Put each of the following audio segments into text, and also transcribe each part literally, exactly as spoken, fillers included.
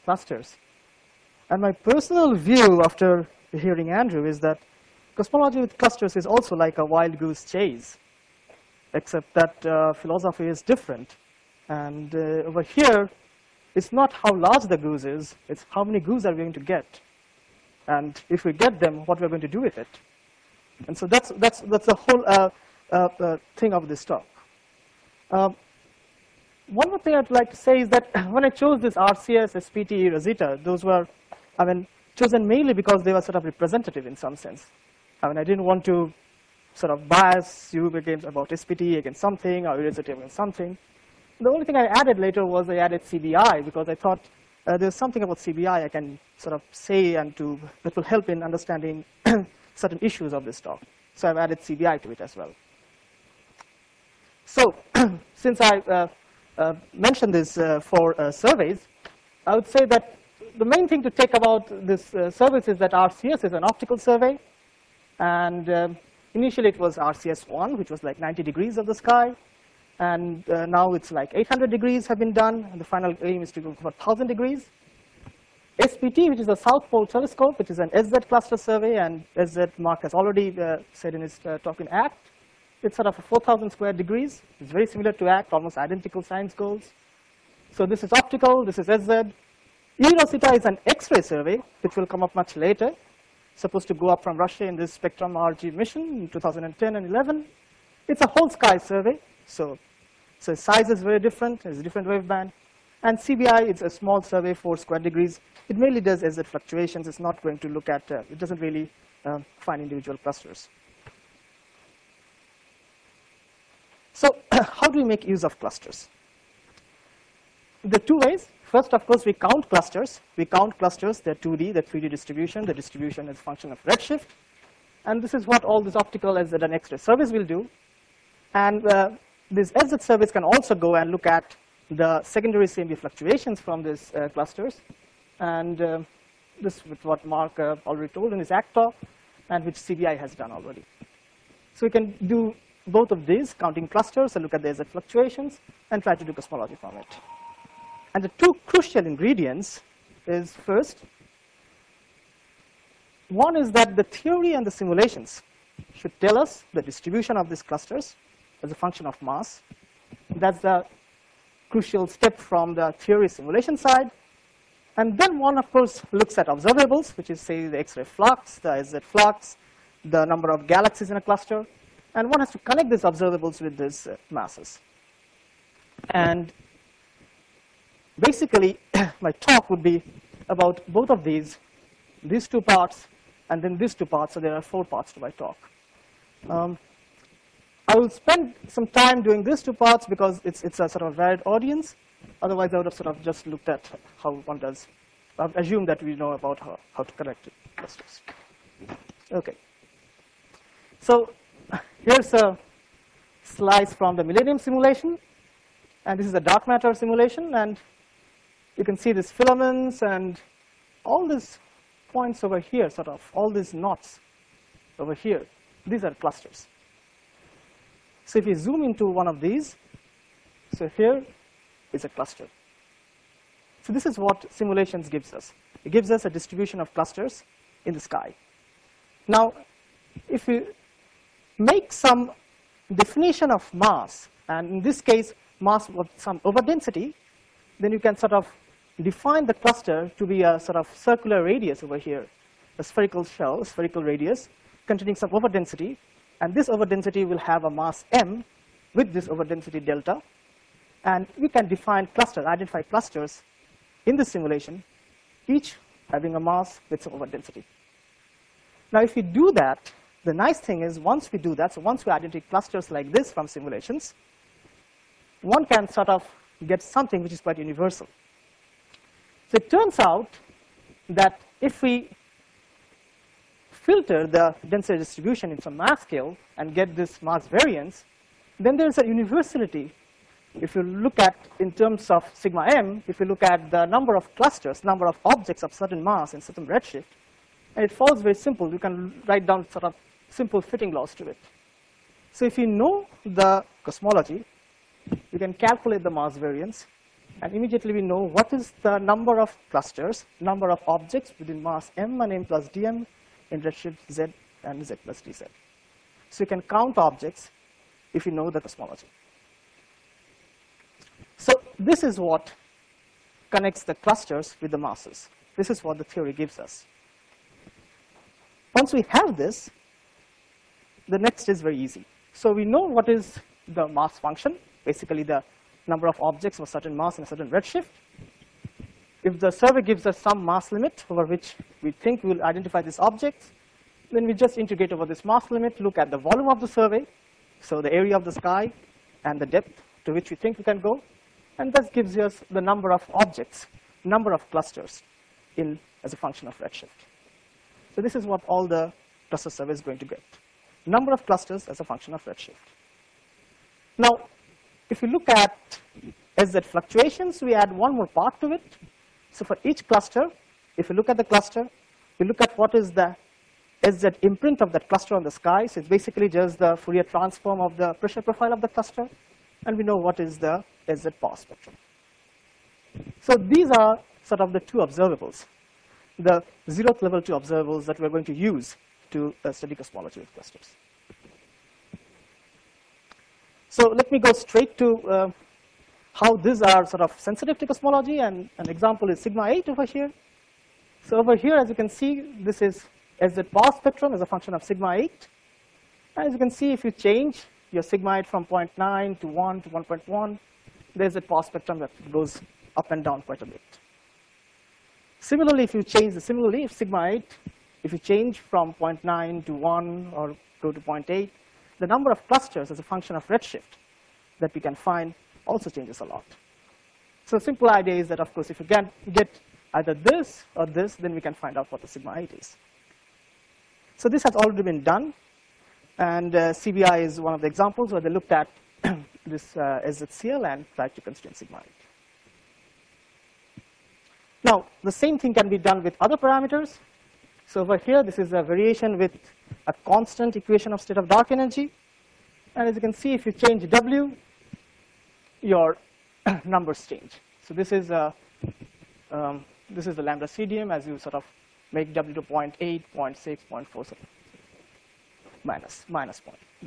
clusters. And my personal view after hearing Andrew is that cosmology with clusters is also like a wild goose chase, except that uh, philosophy is different. And uh, over here, it's not how large the goose is, it's how many goose are we going to get. And if we get them, what we're going to do with it. And so that's, that's, that's the whole uh, uh, uh, thing of this talk. Um, one more thing I'd like to say is that when I chose this R C S, S P T, Rosetta, those were, I mean, chosen mainly because they were sort of representative in some sense. I mean, I didn't want to sort of bias you against about S P T against something or Rosetta against something. The only thing I added later was I added C B I because I thought uh, there's something about C B I I can sort of say and to, that will help in understanding certain issues of this talk. So I've added C B I to it as well. So since I uh, uh, mentioned these uh, four uh, surveys, I would say that the main thing to take about this uh, service is that R C S is an optical survey. And um, initially it was R C S one, which was like ninety degrees of the sky. And uh, now it's like eight hundred degrees have been done. And the final aim is to go for one thousand degrees. S P T, which is a South Pole Telescope, which is an S Z cluster survey. And S Z, Mark has already uh, said in his uh, talk in ACT. It's sort of a four thousand square degrees. It's very similar to ACT, almost identical science goals. So this is optical. This is S Z. eROSITA is an X-ray survey, which will come up much later. Supposed to go up from Russia in this Spectrum R G mission in two thousand ten and eleven. It's a whole sky survey. So, so size is very different. It's a different waveband. And C B I, it's a small survey, four square degrees. It mainly does S Z fluctuations. It's not going to look at, uh, it doesn't really uh, find individual clusters. So how do we make use of clusters? The two ways. First, of course, we count clusters. We count clusters, they're two D, they're three D distribution. The distribution is a function of redshift. And this is what all this optical S Z and X-ray surveys will do. And uh, these S Z surveys can also go and look at the secondary C M B fluctuations from these uh, clusters. And uh, this is what Mark uh, already told in his ACT talk, and which C B I has done already. So we can do both of these, counting clusters and look at the S Z fluctuations, and try to do cosmology from it. And the two crucial ingredients is first, one is that the theory and the simulations should tell us the distribution of these clusters as a function of mass. That's the crucial step from the theory simulation side. And then one, of course, looks at observables, which is, say, the X-ray flux, the S Z flux, the number of galaxies in a cluster. And one has to connect these observables with these uh, masses. And basically, my talk would be about both of these, these two parts, and then these two parts. So there are four parts to my talk. Um, I will spend some time doing these two parts because it's, it's a sort of varied audience. Otherwise, I would have sort of just looked at how one does. I've assumed that we know about how, how to connect clusters. OK. So here's a slice from the Millennium simulation. And this is a dark matter simulation. And you can see these filaments and all these points over here, sort of, all these knots over here. These are clusters. So if you zoom into one of these, so here is a cluster. So this is what simulations gives us. It gives us a distribution of clusters in the sky. Now, if you make some definition of mass, and in this case, mass of some overdensity, then you can sort of define the cluster to be a sort of circular radius over here, a spherical shell, a spherical radius containing some overdensity. And this overdensity will have a mass m with this overdensity delta. And we can define clusters, identify clusters in the simulation, each having a mass with some overdensity. Now, if we do that, the nice thing is once we do that, so once we identify clusters like this from simulations, one can sort of get something which is quite universal. So it turns out that if we filter the density distribution in some mass scale and get this mass variance, then there's a universality. If you look at in terms of sigma m, if you look at the number of clusters, number of objects of certain mass and certain redshift, and it follows very simple. You can write down sort of simple fitting laws to it. So if you know the cosmology, you can calculate the mass variance, And immediately we know what is the number of clusters, number of objects within mass m and m plus dm in redshift z and z plus dz. So you can count objects if you know the cosmology. So this is what connects the clusters with the masses. This is what the theory gives us. Once we have this, the next is very easy. So we know what is the mass function, basically the number of objects of a certain mass in a certain redshift. If the survey gives us some mass limit over which we think we will identify these objects, then we just integrate over this mass limit, look at the volume of the survey, so the area of the sky and the depth to which we think we can go, and this gives us the number of objects, number of clusters in as a function of redshift. So this is what all the cluster survey is going to get. Number of clusters as a function of redshift. Now, if you look at S Z fluctuations, we add one more part to it. So for each cluster, if you look at the cluster, we look at what is the S Z imprint of that cluster on the sky. So it's basically just the Fourier transform of the pressure profile of the cluster, and we know what is the S Z power spectrum. So these are sort of the two observables, the zeroth level two observables that we're going to use to uh, study cosmology with clusters. So let me go straight to uh, how these are sort of sensitive to cosmology, and an example is sigma eight over here. So over here, as you can see, this is S Z power spectrum as a function of sigma eight. As you can see, if you change your sigma eight from zero point nine to one to one point one, there's a power spectrum that goes up and down quite a bit. Similarly, if you change the similarly, if sigma eight, if you change from zero point nine to one or go to zero point eight, the number of clusters as a function of redshift that we can find also changes a lot. So the simple idea is that, of course, if you can get either this or this, then we can find out what the sigma eight is. So this has already been done, and uh, C B I is one of the examples where they looked at this uh, S Z C L and tried to constrain sigma eight. Now, the same thing can be done with other parameters. So over here, this is a variation with a constant equation of state of dark energy. And as you can see, if you change W, your numbers change. So this is a, um, this is the lambda C D M as you sort of make W to zero point eight, zero point six, zero point four, so minus, minus point. Yeah.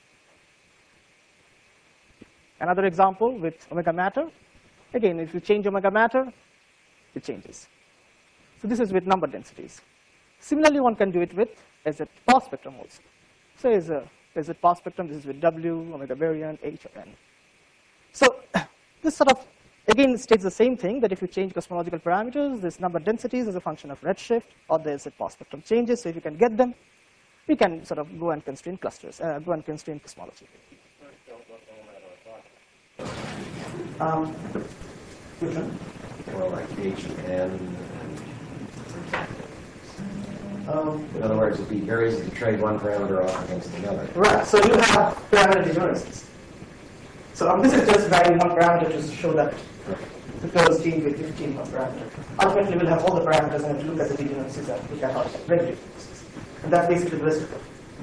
Another example with omega matter. Again, if you change omega matter, it changes. So this is with number densities. Similarly, one can do it with S Z power spectrum also. So as a S Z power spectrum, this is with W, omega baryon, H, or N. So this sort of, again, states the same thing, that if you change cosmological parameters, this number densities as a function of redshift, or the S Z power spectrum changes. So if you can get them, we can sort of go and constrain clusters, uh, go and constrain cosmology. Um, which one? Or like H and N. Um, In other words, it'd be very easy to trade one parameter off against the other. Right, so you have parameter degeneracies. So um, this is just varying one parameter to show that the closed change with fifteen one parameter. Ultimately, we'll have all the parameters and have to look at the degeneracies that we can have regular differences. And that's basically the rest of it.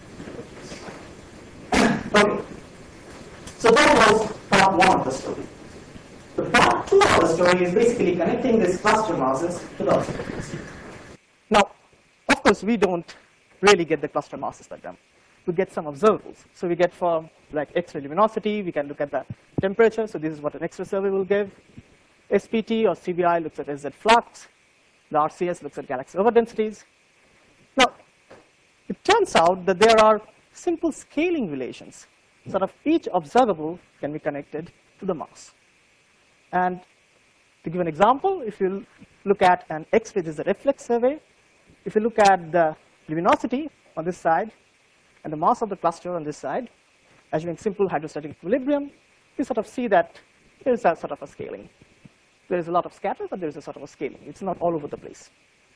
Okay. So that was part one of the story. The part two of the story is basically connecting these cluster masses to the observables. Now, of course, we don't really get the cluster masses like them. We get some observables. So we get for like X-ray luminosity, we can look at the temperature. So this is what an X-ray survey will give. S P T or C B I looks at S Z flux. The R C S looks at galaxy overdensities. Now, it turns out that there are simple scaling relations. Sort of each observable can be connected to the mass. And to give an example, if you look at an X-ray, this is a reflex survey. If you look at the luminosity on this side and the mass of the cluster on this side, assuming simple hydrostatic equilibrium, you sort of see that there is a sort of a scaling. There is a lot of scatter, but there is a sort of a scaling. It's not all over the place.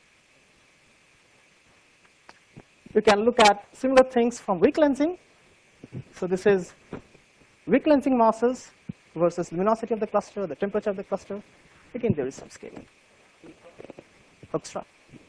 You can look at similar things from weak lensing. So this is weak lensing masses versus luminosity of the cluster, the temperature of the cluster. Again, there is some scaling. Hoekstra.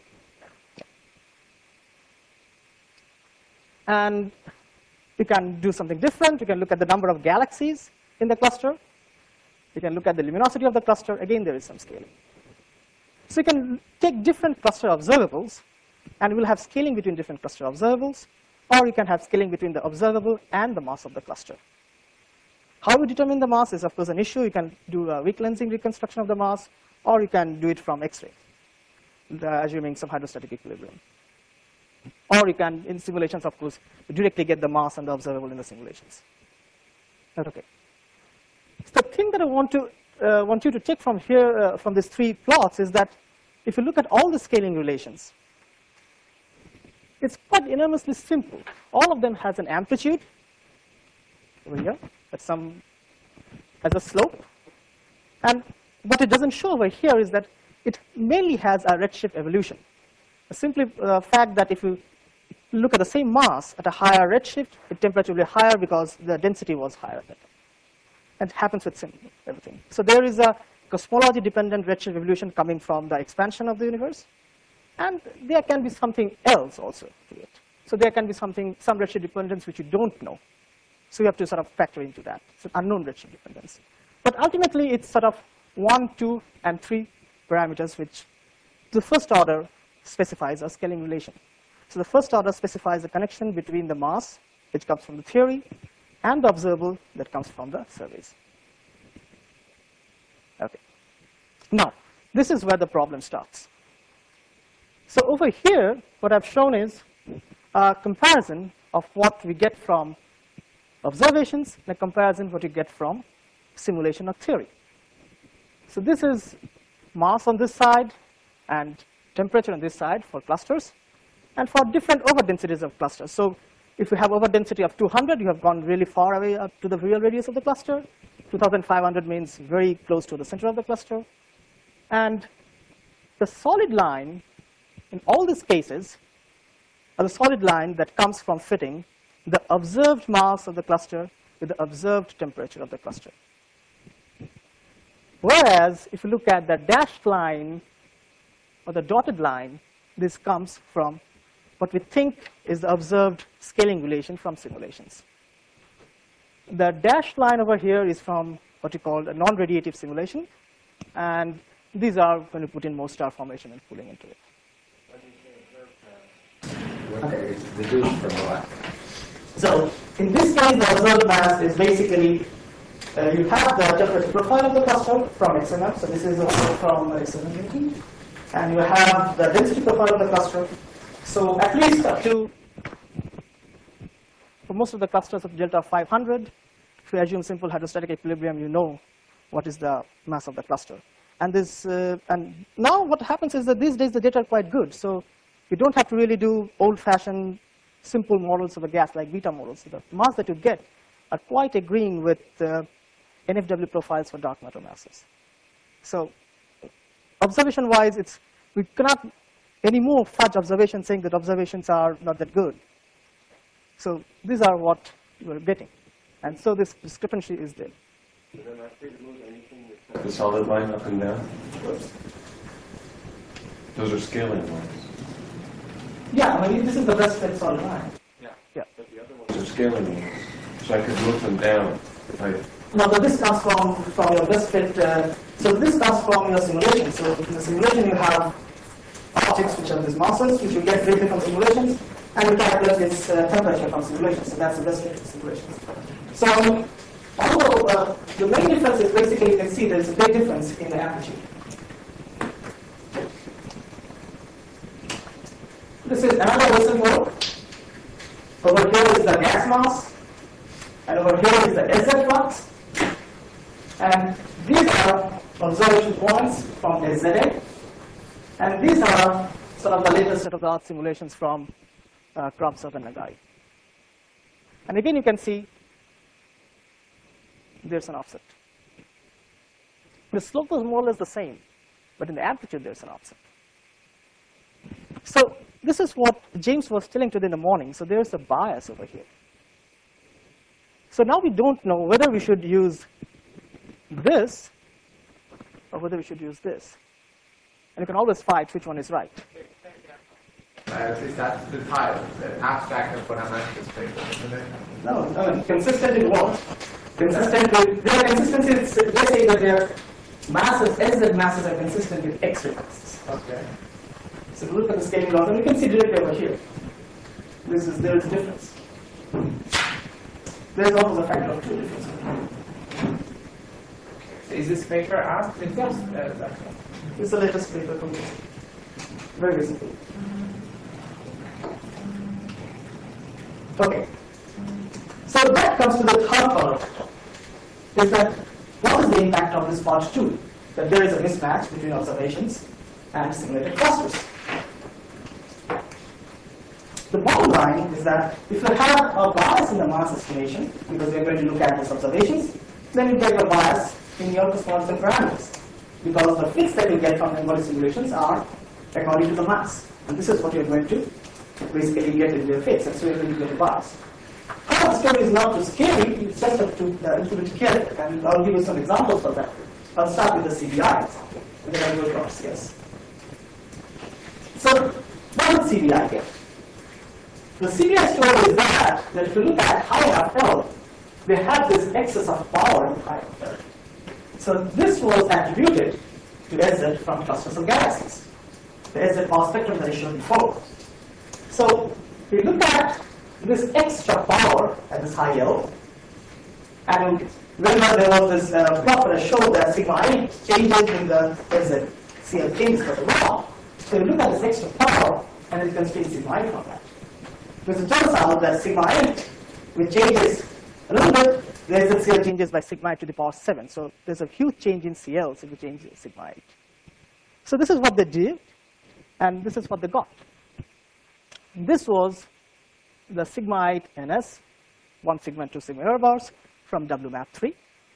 And you can do something different. You can look at the number of galaxies in the cluster. You can look at the luminosity of the cluster. Again, there is some scaling. So you can take different cluster observables, and we'll have scaling between different cluster observables, or you can have scaling between the observable and the mass of the cluster. How we determine the mass is, of course, an issue. You can do a weak lensing reconstruction of the mass, or you can do it from X-ray, assuming some hydrostatic equilibrium. Or you can, in simulations, of course, directly get the mass and the observable in the simulations. Okay. So the thing that I want to uh, want you to take from here, uh, from these three plots, is that if you look at all the scaling relations, it's quite enormously simple. All of them has an amplitude over here at some as a slope, and what it doesn't show over here is that it mainly has a redshift evolution. A simply uh, fact that if you look at the same mass at a higher redshift, the temperature will be higher because the density was higher. It happens with everything. So there is a cosmology-dependent redshift evolution coming from the expansion of the universe, and there can be something else also to it. So there can be something, some redshift dependence which you don't know. So you have to sort of factor into that. It's an unknown redshift dependence. But ultimately, it's sort of one, two, and three parameters which the first order specifies a scaling relation. So the first order specifies the connection between the mass, which comes from the theory, and the observable that comes from the surveys. Okay. Now, this is where the problem starts. So over here, what I've shown is a comparison of what we get from observations and a comparison of what you get from simulation of theory. So this is mass on this side and temperature on this side for clusters, and for different overdensities of clusters. So if you have overdensity of two hundred, you have gone really far away up to the real radius of the cluster. two thousand five hundred means very close to the center of the cluster. And the solid line in all these cases are the solid line that comes from fitting the observed mass of the cluster with the observed temperature of the cluster. Whereas if you look at the dashed line or the dotted line, this comes from what we think is the observed scaling relation from simulations. The dashed line over here is from what we call a non-radiative simulation, and these are when we put in more star formation and cooling into it. Okay, it's reduced from what? So in this case, the observed mass is basically uh, you have the temperature profile of the cluster from X M M. So this is also from X M M eighteen, and you have the density profile of the cluster. So at least up to, for most of the clusters of delta five hundred, if you assume simple hydrostatic equilibrium, you know what is the mass of the cluster. And this, uh, and now what happens is that these days the data are quite good. So you don't have to really do old-fashioned simple models of a gas like beta models. So the mass that you get are quite agreeing with uh, N F W profiles for dark matter masses. So observation-wise, it's we cannot anymore fudge observations saying that observations are not that good. So these are what we're getting. And so this discrepancy is there. So then I think move anything that's the solid line up and down? Those are scaling lines. Yeah, I mean, this is the best fit solid line. Yeah. Yeah. But the other ones are scaling lines. So I could move them down if I... No, but this comes from, from your best fit. Uh, so this comes from your simulation. So in the simulation, you have objects which are these masses, which you get directly from simulations, and you calculate this uh, temperature from simulations. So that's the best fit simulations. So although uh, the main difference is basically you can see there's a big difference in the amplitude. This is another Wilson model. Over here is the gas mass, and over here is the S Z flux. And these are observation points from S Z A. And these are sort of the latest state-of-the-art simulations from uh, Kravtsov and Nagai. And again, you can see there's an offset. The slope is more or less the same, but in the amplitude, there's an offset. So this is what James was telling today in the morning. So there's a bias over here. So now we don't know whether we should use this or whether we should use this. And you can always fight which one is right. Uh, is that the type, the abstract of what I'm anticipating, isn't it? No, no, consistent it won't. consistent with, their consistency, is- they say that their masses, S Z masses are consistent with X-ray masses. Okay. So if you look at the scaling laws, and you can see directly over here. This is, there is a difference. There is almost a factor of two difference. So is this paper asked? Yes. Uh, This is the latest paper from this. Very recently. Okay. So that comes to the third part. Is that what is the impact of this part two? That there is a mismatch between observations and simulated clusters. The bottom line is that if you have a bias in the mass estimation, because we are going to look at these observations, then you get a bias in your corresponding parameters. Because the fits that you get from memory simulations are according to the mass. And this is what you're going to basically get in your fits, and so you're going to get a bias. How the story is not too scary, it's just up to uh, a little bit careful, and I'll give you some examples for that. I'll start with the C B I example, and then I'll go to R C S. So, what is C B I here? The C B I story is that, that if you look at high F L, they have this excess of power in high F L. So this was attributed to S Z from clusters of galaxies, the S Z power spectrum that I showed before. So if you look at this extra power at this high L, and remember there was this uh, plot that I showed that sigma I changes in the S Z C L changes for the law. So you look at this extra power, and you can see sigma I from that. Because it turns out that sigma I, which changes a little bit, the S Z C L changes by sigma I to the power seven. So there's a huge change in C L if you change sigma I. So this is what they did, and this is what they got. This was the sigma I N S, one sigma and two sigma error bars from W map three.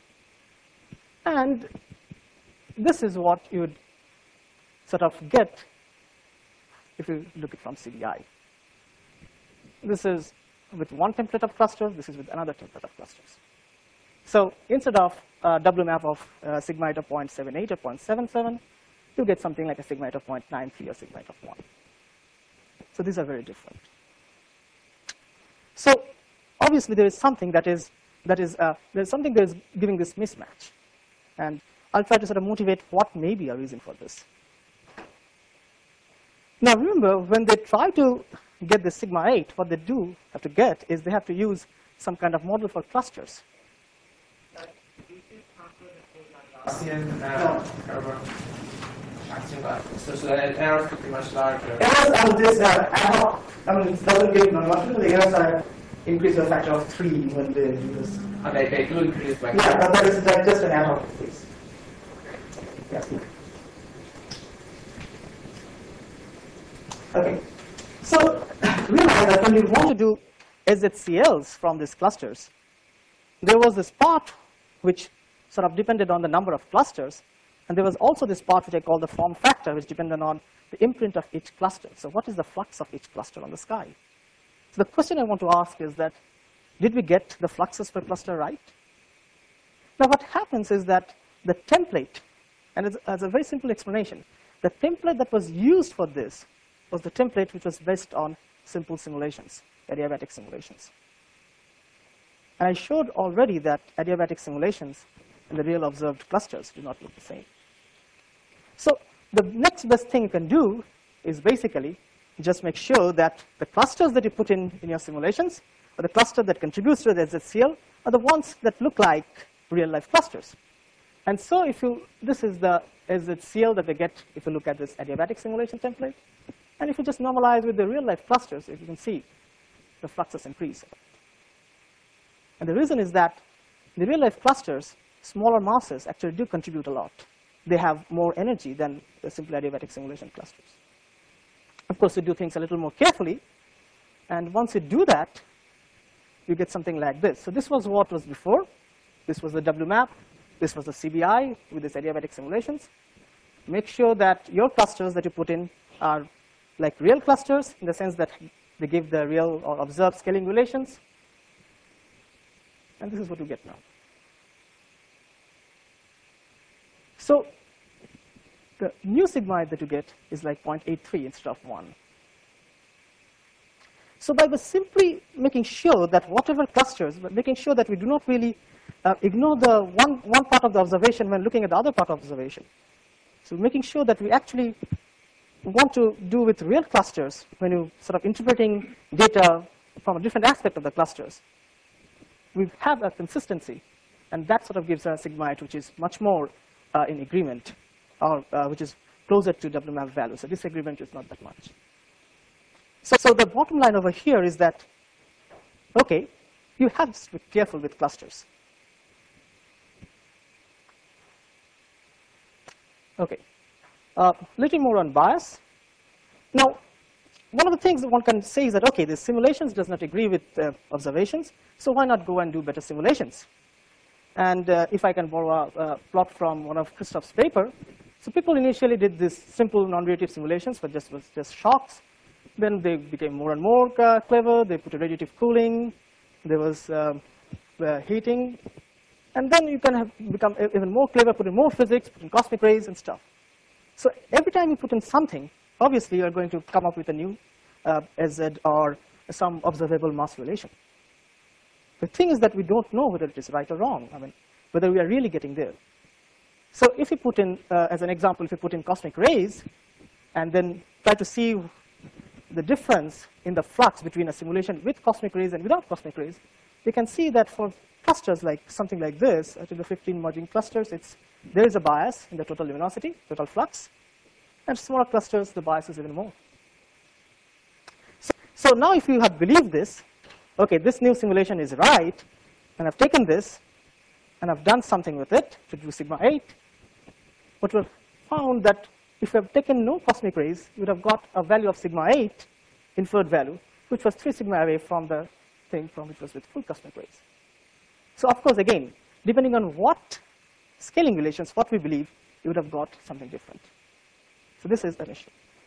And this is what you would sort of get if you look at from C B I. This is with one template of clusters, this is with another template of clusters. So instead of uh, W map of uh, sigma I of zero point seven eight or zero point seven seven, you get something like a sigma I of zero point nine three or sigma I of one. So these are very different. So obviously there is something that is that is uh, there is something that is giving this mismatch, and I'll try to sort of motivate what may be a reason for this. Now remember, when they try to get the sigma eight, what they do have to get is they have to use some kind of model for clusters. Gaussian uh, error. So, so the errors could be much larger. Errors are this uh, ad hoc. I mean, it doesn't give non-marginal. The errors are increased by a factor of three when they do this. And they, they do increase by. Yeah, but that is that's just an ad hoc case. Yeah. Okay. So realize that when you want to do S Z C Ls from these clusters, there was this part which sort of depended on the number of clusters, and there was also this part which I call the form factor, which depended on the imprint of each cluster. So what is the flux of each cluster on the sky? So the question I want to ask is that, did we get the fluxes per cluster right? Now what happens is that the template, and it's, it's a very simple explanation, the template that was used for this was the template which was based on simple simulations, adiabatic simulations. And I showed already that adiabatic simulations and the real observed clusters do not look the same. So the next best thing you can do is basically just make sure that the clusters that you put in in your simulations, or the cluster that contributes to the S Z C L, are the ones that look like real-life clusters. And so if you, this is the S Z C L that we get if you look at this adiabatic simulation template. And if you just normalize with the real-life clusters, if you can see, the fluxes increase. And the reason is that the real-life clusters, smaller masses actually do contribute a lot. They have more energy than the simple adiabatic simulation clusters. Of course, you do things a little more carefully, and once you do that, you get something like this. So this was what was before. This was the W map. This was the C B I with this adiabatic simulations. Make sure that your clusters that you put in are like real clusters in the sense that they give the real or observed scaling relations. And this is what you get now. So the new sigma that you get is like zero point eight three instead of one. So by simply making sure that whatever clusters, but making sure that we do not really uh, ignore the one, one part of the observation when looking at the other part of the observation. So making sure that we actually want to do with real clusters when you sort of interpreting data from a different aspect of the clusters. We have a consistency, and that sort of gives us sigma eight, which is much more uh, in agreement, or uh, which is closer to W map value. So disagreement is not that much. So, so the bottom line over here is that, okay, you have to be careful with clusters. Okay, uh, little more on bias. Now, one of the things that one can say is that, okay, the simulations does not agree with uh, observations, so why not go and do better simulations? And uh, if I can borrow a uh, plot from one of Christoph's paper, so people initially did this simple non-radiative simulations, but just was just shocks. Then they became more and more uh, clever. They put a radiative cooling. There was uh, uh, heating. And then you can have become even more clever, put in more physics, put in cosmic rays and stuff. So every time you put in something, obviously you're going to come up with a new uh, S Z or some observable mass relation. The thing is that we don't know whether it is right or wrong, I mean, whether we are really getting there. So if you put in, uh, as an example, if you put in cosmic rays and then try to see the difference in the flux between a simulation with cosmic rays and without cosmic rays, you can see that for clusters like something like this, to the fifteen merging clusters, it's, there is a bias in the total luminosity, total flux. And smaller clusters, the bias is even more. So, so now if you have believed this, okay, this new simulation is right, and I've taken this, and I've done something with it to do sigma eight, but we've found that if we have taken no cosmic rays, we would have got a value of sigma eight, inferred value, which was three sigma away from the thing from which was with full cosmic rays. So of course, again, depending on what scaling relations, what we believe, you would have got something different. So this is an issue.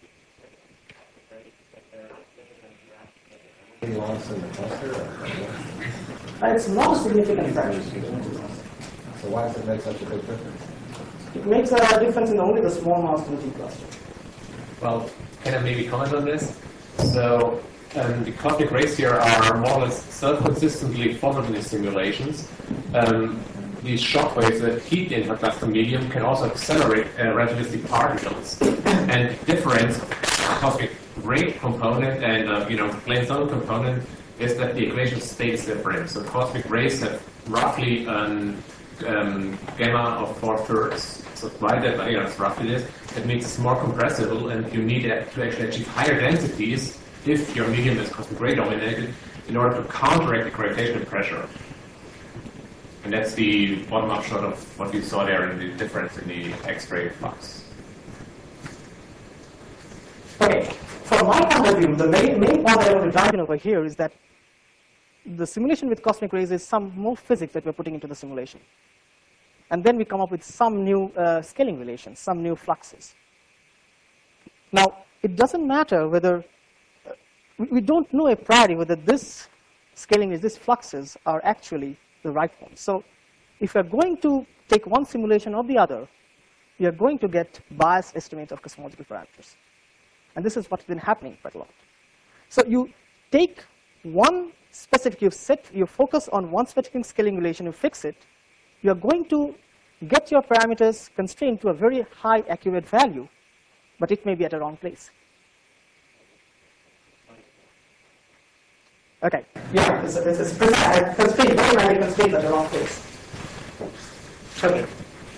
Loss in the cluster? Uh, it's not a significant factor. So why does it make such a big difference? It makes a difference in only the small mass merging cluster. Well, can I maybe comment on this? So um, the cosmic rays here are more or less self-consistently formed in these simulations. Um, these shock waves that heat the intercluster medium can also accelerate uh, relativistic particles. And the difference of the cosmic ray component and uh, you know plane zone component is that the equation state is different. So cosmic rays have roughly an um, gamma of four thirds. So why that? You know, it's roughly this. It makes it more compressible, and you need to actually achieve higher densities if your medium is cosmic ray dominated in order to counteract the gravitational pressure. And that's the bottom-up shot of what you saw there in the difference in the X-ray flux. Okay, from my point of view, the main, main point I want to drive in over here is that the simulation with cosmic rays is some more physics that we're putting into the simulation. And then we come up with some new uh, scaling relations, some new fluxes. Now, it doesn't matter whether, uh, we, we don't know a priori whether this scaling is, these fluxes are actually the right ones. So if you're going to take one simulation or the other, you're going to get biased estimates of cosmological parameters. And this is what's been happening quite a lot. So you take one specific, you set, you focus on one specific scaling relation, you fix it, you're going to get your parameters constrained to a very high accurate value, but it may be at a wrong place. Okay, yeah, it's, it's, it's constrained, very highly constrained at the wrong place. Okay.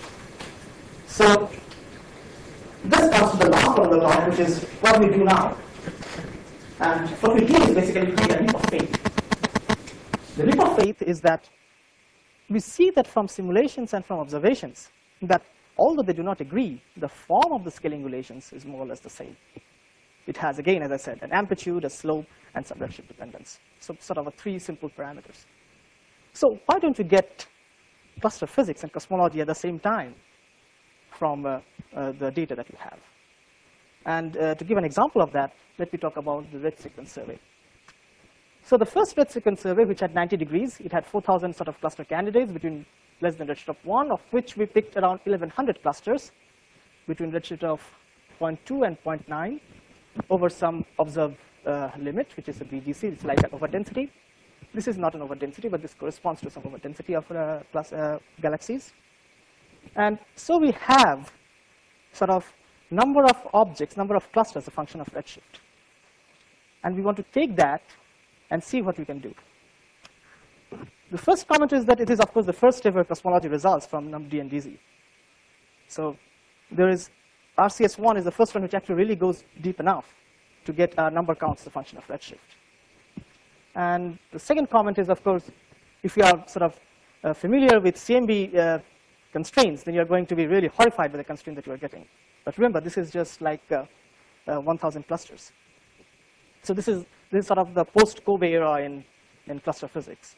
So this comes to the last part of the talk, which is what we do now. And what we do is basically create a leap of faith. The leap of faith is that we see that from simulations and from observations that although they do not agree, the form of the scaling relations is more or less the same. It has, again, as I said, an amplitude, a slope, and some redshift dependence. So sort of a three simple parameters. So why don't we get cluster physics and cosmology at the same time from uh, uh, the data that we have? And uh, to give an example of that, let me talk about the red sequence survey. So the first red sequence survey, which had ninety degrees, it had four thousand sort of cluster candidates between less than redshift of one, of which we picked around eleven hundred clusters between redshift of zero point two and zero point nine over some observed uh, limit, which is a B G C, it's like an overdensity. This is not an overdensity, but this corresponds to some overdensity of uh, plus, uh, galaxies. And so we have sort of number of objects, number of clusters, a function of redshift. And we want to take that and see what we can do. The first comment is that it is, of course, the first ever cosmology results from NumD and D Z. So there is R C S one is the first one which actually really goes deep enough to get a number counts the function of redshift. And the second comment is, of course, if you are sort of uh, familiar with C M B uh, constraints, then you're going to be really horrified by the constraint that you are getting. But remember, this is just like uh, uh, one thousand clusters. So this is, this is sort of the post-Kobe era in, in cluster physics.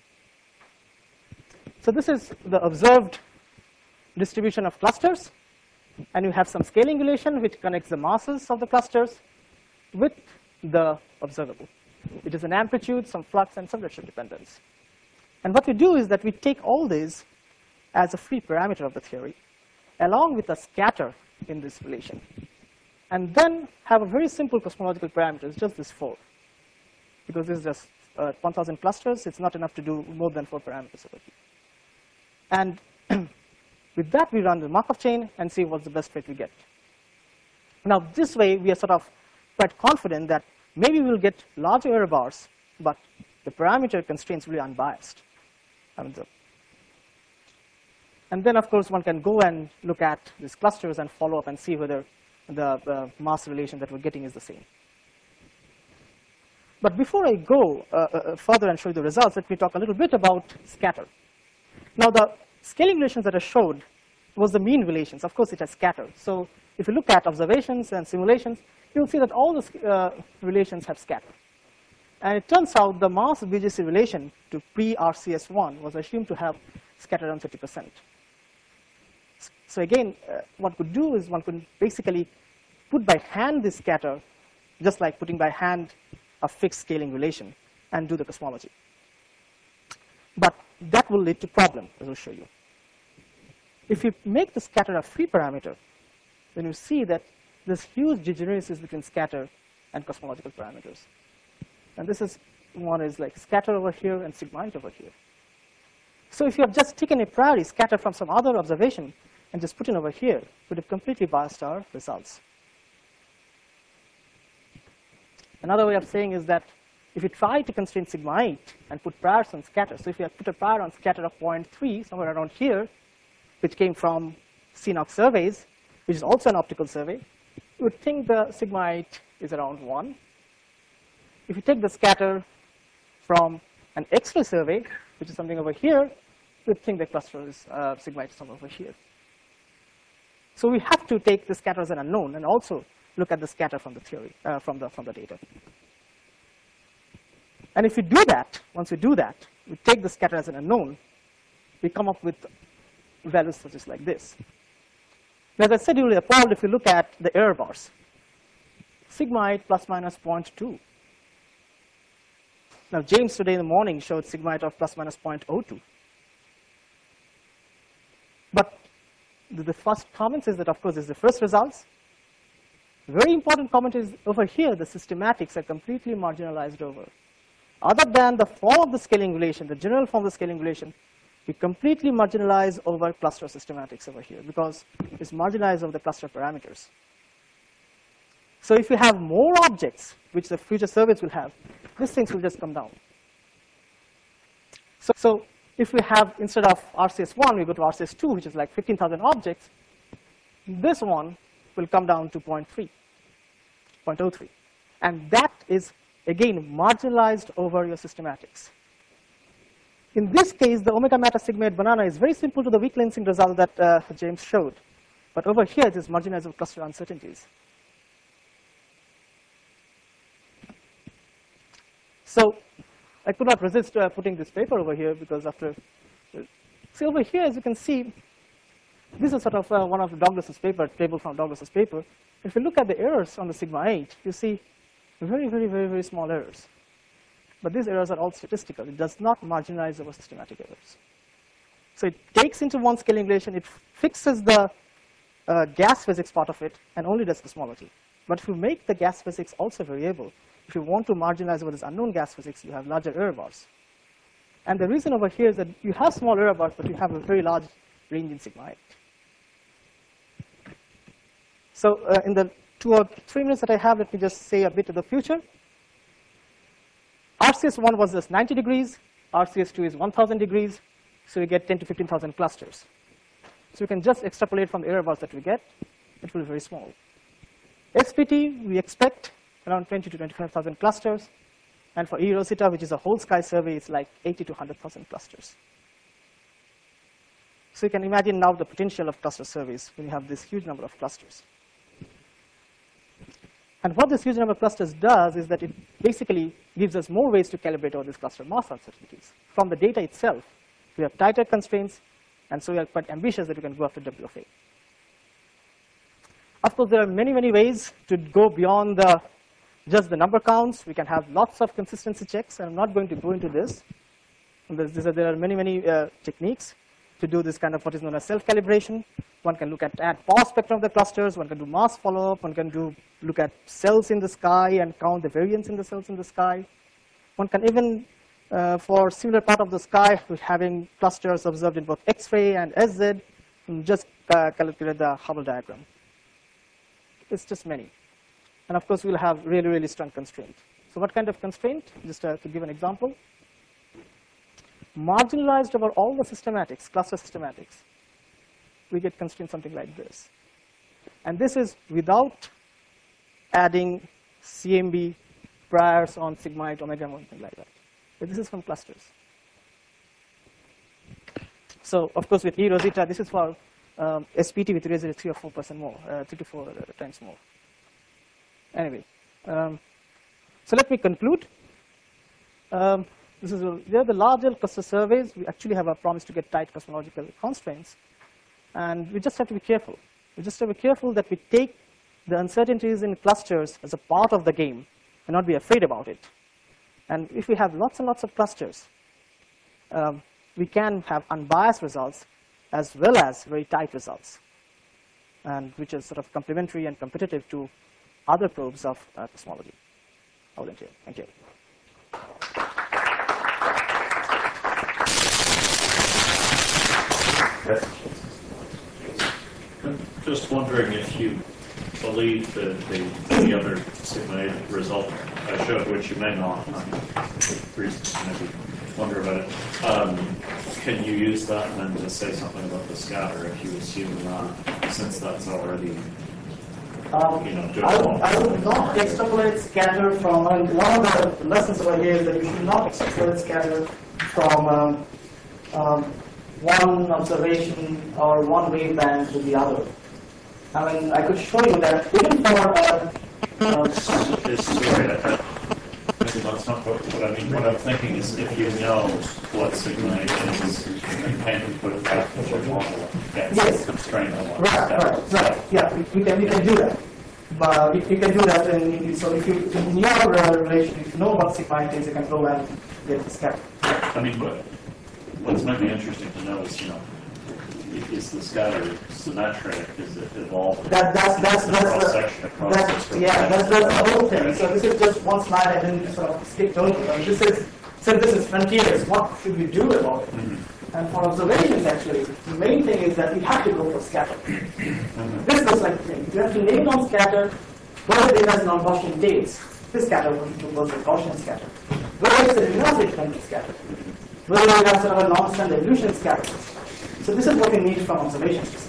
So this is the observed distribution of clusters. And you have some scaling relation which connects the masses of the clusters with the observable. It is an amplitude, some flux, and some redshift dependence. And what we do is that we take all these as a free parameter of the theory, along with a scatter in this relation, and then have a very simple cosmological parameter. It's just this four. Because this is just uh, one thousand clusters, it's not enough to do more than four parameters over here. And with that, we run the Markov chain and see what's the best fit we get. Now, this way, we are sort of quite confident that maybe we'll get larger error bars, but the parameter constraints will be unbiased. I mean, so. And then, of course, one can go and look at these clusters and follow up and see whether the uh, mass relation that we're getting is the same. But before I go uh, uh, further and show you the results, let me talk a little bit about scatter. Now, the scaling relations that I showed was the mean relations. Of course, it has scatter. So if you look at observations and simulations, you'll see that all the uh, relations have scatter. And it turns out the mass B G C relation to pre-R C S one was assumed to have scatter around thirty percent. So again, uh, one could do is one could basically put by hand this scatter, just like putting by hand a fixed scaling relation, and do the cosmology. But that will lead to problem, as I'll show you. If you make the scatter a free parameter, then you see that there's huge degeneracies between scatter and cosmological parameters. And this is one is like scatter over here and sigma eight over here. So if you have just taken a priori scatter from some other observation and just put it over here, it would have completely biased our results. Another way of saying is that if you try to constrain sigma eight and put priors on scatter, so if you have put a prior on scatter of zero point three, somewhere around here, which came from C NOC surveys, which is also an optical survey, you would think the sigma eight is around one. If you take the scatter from an X-ray survey, which is something over here, you would think the cluster is uh, sigma eight is somewhere over here. So we have to take the scatter as an unknown and also look at the scatter from the theory, uh, from the from the data. And if we do that, once we do that, we take the scatter as an unknown, we come up with values such as like this. Now, as I said, you will be appalled if you look at the error bars. Sigma eight plus minus zero point two. Now, James today in the morning showed sigma eight of plus minus zero point zero two. But the, the first comment is that, of course, is the first results. Very important comment is over here, the systematics are completely marginalized over. Other than the form of the scaling relation, the general form of the scaling relation, we completely marginalize over cluster systematics over here because it's marginalized over the cluster parameters. So if you have more objects, which the future surveys will have, these things will just come down. So, so if we have, instead of R C S one, we go to R C S two, which is like fifteen thousand objects, this one will come down to zero point three, zero point zero three. And that is, again, marginalized over your systematics. In this case, the omega matter sigma eight banana is very simple to the weak lensing result that uh, James showed. But over here, it is marginalized over cluster uncertainties. So I could not resist uh, putting this paper over here because after, uh, see over here, as you can see, this is sort of uh, one of Douglas's paper, table from Douglas's paper. If you look at the errors on the sigma eight, you see very, very, very, very small errors. But these errors are all statistical. It does not marginalize over systematic errors. So it takes into one scaling relation, it fixes the uh, gas physics part of it, and only does cosmology. But if you make the gas physics also variable, if you want to marginalize over this unknown gas physics, you have larger error bars. And the reason over here is that you have small error bars, but you have a very large range in sigma eight. So uh, in the two or three minutes that I have, let me just say a bit of the future. R C S one was just ninety degrees. R C S two is one thousand degrees. So you get ten to fifteen thousand clusters. So you can just extrapolate from the error bars that we get. It will be very small. S P T, we expect around twenty to twenty-five thousand clusters. And for eROSITA, which is a whole sky survey, it's like eighty to one hundred thousand clusters. So you can imagine now the potential of cluster surveys when you have this huge number of clusters. And what this huge number of clusters does is that it basically gives us more ways to calibrate all these cluster mass uncertainties. From the data itself, we have tighter constraints, and so we are quite ambitious that we can go after W of A. Of course, there are many, many ways to go beyond the, just the number counts. We can have lots of consistency checks, and I'm not going to go into this. There are many, many uh, techniques to do this kind of what is known as self-calibration. One can look at add power spectrum of the clusters. One can do mass follow-up. One can do look at cells in the sky and count the variance in the cells in the sky. One can even, uh, for similar part of the sky, with having clusters observed in both X-ray and S Z, just uh, calculate the Hubble diagram. It's just many. And of course, we'll have really, really strong constraint. So what kind of constraint? Just uh, to give an example. Marginalized over all the systematics, cluster systematics, we get constraint something like this. And this is without adding C M B priors on sigma eight, omega, or something like that. But this is from clusters. So of course, with eROSITA, this is for um, S P T with raised three or four percent more, uh, three to four uh, times more. Anyway, um, so let me conclude. Um, This is a, they're the larger cluster surveys. We actually have a promise to get tight cosmological constraints. And we just have to be careful. We just have to be careful that we take the uncertainties in clusters as a part of the game and not be afraid about it. And if we have lots and lots of clusters, um, we can have unbiased results as well as very tight results, and which is sort of complementary and competitive to other probes of uh, cosmology. I will end here. Thank you. I'm just wondering if you believe that the, the other sigma eight result I showed, which you may not, um, reasons maybe wonder about it. Um, can you use that then to say something about the scatter if you assume that, since that's already, Um, you know, I, would, I would not extrapolate scatter from, and one of the lessons over here is that you should not extrapolate scatter from um, um, one observation or one waveband to the other. I mean, I could show you that even for uh, uh, is, sorry, I, maybe that's not what, what I mean. What I'm thinking is if you know what sigma eight is, you can put it back to your model. That's Yes. constraint on what right, scatter right, is. right. Yeah, we, we can we can do that. But if you can do that, then so if you in your uh, relation, if you know what sigma eight is, you can go and get the scatter. I mean, what, what's maybe interesting to know is, you know, is the scatter symmetric? Is it evolving? That, that's that's the that's cross-section the, across that's this yeah that's, reflection. that's the whole thing. So this is just one slide I didn't sort of skip over. I mean, this is so this is frontiers. What should we do about it? Mm-hmm. And for observations, actually, the main thing is that we have to go for scatter. Mm-hmm. This looks like the thing. You have to name on scatter whether it has non-Gaussian tails. This scatter was was a Gaussian scatter. Whether it's a dynamic kind of scatter. Whether it has sort of a non-standard evolution scatter. So this is what we need from observations.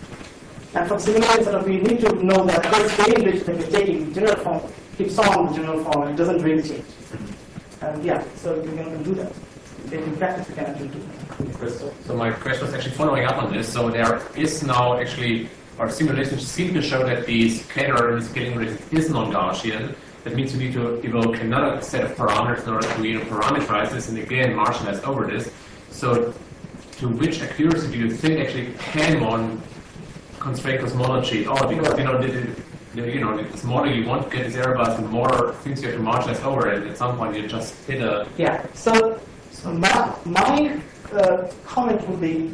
And from simulation, sort of, we need to know that this gain which that we're taking, general form, keeps on the general form, and it doesn't really change. And yeah, so we can do that. In practice, we can actually do that. So my question was actually following up on this. So there is now actually, our simulations seem to show that the scatter and scaling rate is non-Gaussian. That means we need to evoke another set of parameters in order to you know, parameterize this and again marginalize over this. So to which accuracy do you think actually can one constrain cosmology at all? Because you know, the, the, you know, this model you want to get these error bars, the more things you have to marginalize over, and at some point you just hit a. Yeah. So, so my my uh, comment would be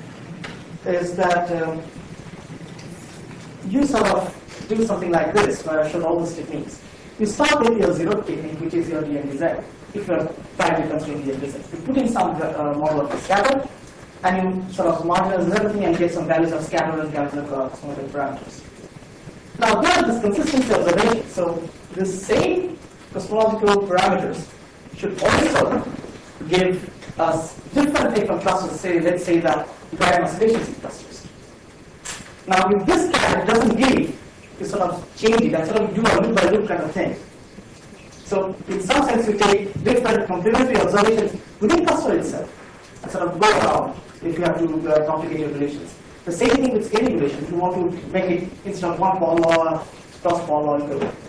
is that um, you sort of do something like this, where I showed all these techniques. you start with your zero technique, which is your D N D Z. If you're trying to constrain D N D Z, you put in some uh, model of the scatter, and you sort of marginalize everything and get some values of scatter and values of uh, some other parameters. Now, here this consistency observation. So, this same cosmological parameters should also give us different different clusters. Say, let's say that Bragg oscillation clusters. Now, if this cat doesn't give, you sort of change it and sort of do a loop by loop kind of thing. So, in some sense, you take different complementary observations within cluster itself and sort of go around if you have to uh, complicate your relations. The same thing with scaling relations. If you want to make it instead of one Paul law, cross Paul law, you go.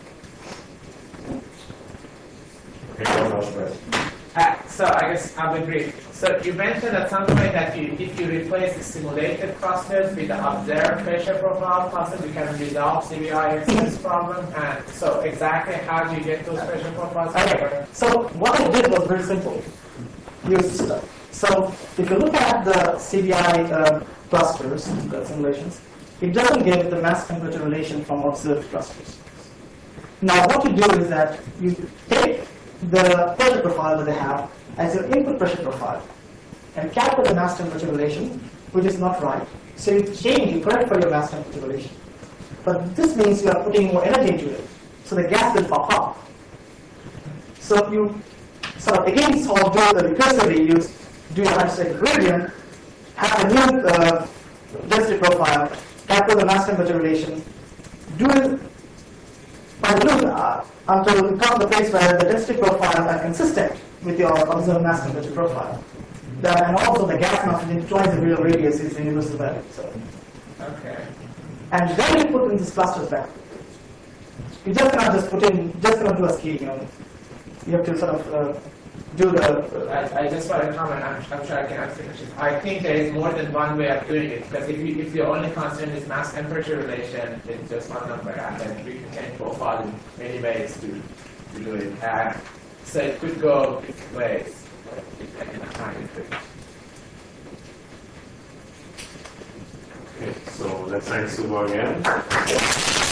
Okay, one last question. Uh, so I guess I'll be brief. So you mentioned at some point that you, if you replace the simulated clusters with the observed pressure profile clusters, you can resolve C V I excess problem. And so exactly how do you get those pressure profiles? Okay. So what I did was very simple. Use so if you look at the C V I uh, clusters, the simulations, it doesn't give the mass temperature relation from observed clusters. Now what you do is that you take the pressure profile that they have as your input pressure profile and calculate the mass temperature relation, which is not right. So you change, you correct for your mass temperature relation. But this means you are putting more energy into it. So the gas will pop up. So you sort of again solve do the recursively, you do your hydrostatic gradient, have a new uh, density profile, calculate the mass temperature relation, do it by loop uh, until you come to the place where the density profiles are consistent with your observed mass temperature profile. The, and also the gas mass implies the real radius is the universal value. So. Okay. And then you put in these clusters back. You just cannot just put in, just cannot do a scheme, you know. You have to sort of uh, do the. Uh, I, I just want to comment. I'm, I'm sure I can answer the question. I think there is more than one way of doing it. Because if you if your only constant is mass temperature relation, it's just one number, and then we can change profile in many ways to to do it. And so it could go different ways. Okay, so let's thank Subha again.